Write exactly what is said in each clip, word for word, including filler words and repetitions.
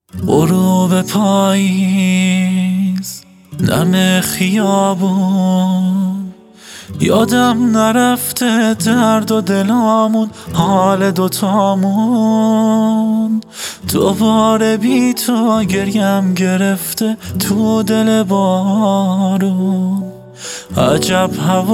غروب پاییز، نم خیابون، یادم نرفته درد و دلامون، حال دوتامون. دوباره بی تو گریم گرفته تو دل بارون. عجب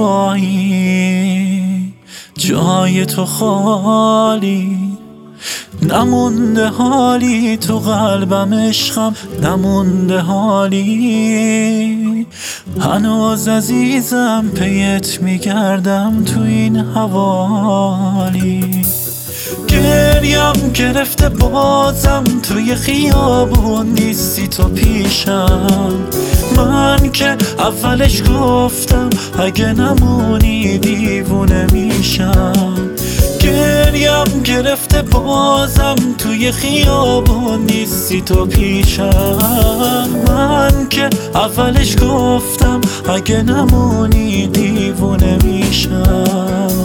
هوایی جای تو خالی، نمونده حالی تو قلبم، عشقم نمونده حالی. هنوز عزیزم پیت میگردم تو این حوالی. گریم گرفته بازم توی خیابون، نیستی تو پیشم. من که اولش گفتم اگه نمونی دیوونه میشم. گریم گرفته بازم توی خیابون، نیستی تو پیشم. من که اولش گفتم اگه نمونی دیوونه میشم.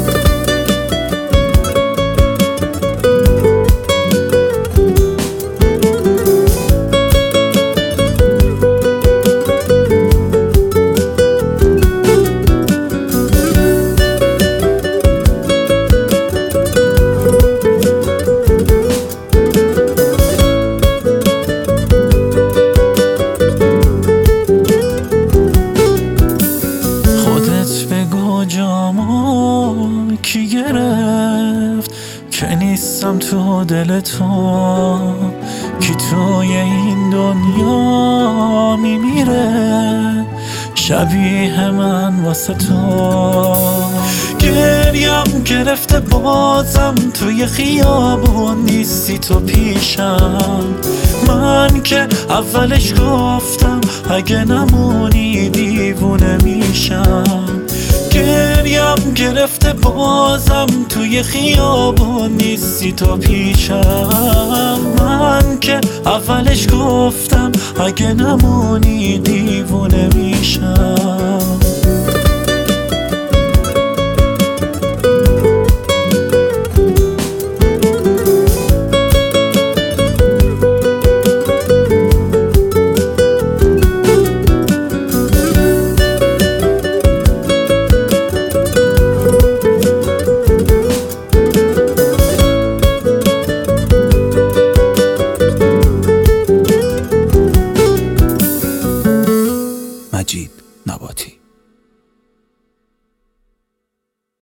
جامو کی گرفت که نیستم تو دل تو؟ کی توی این دنیا میمیره شبیه من واسه تو؟ گریم گرفته بازم توی خیابون، نیستی تو پیشم. من که اولش گفتم اگه نمونی دیوونه میشم. گریم گرفته بازم توی خیابون، نیستی تو پیشم. من که اولش گفتم اگه نمونی دیوونه میشم.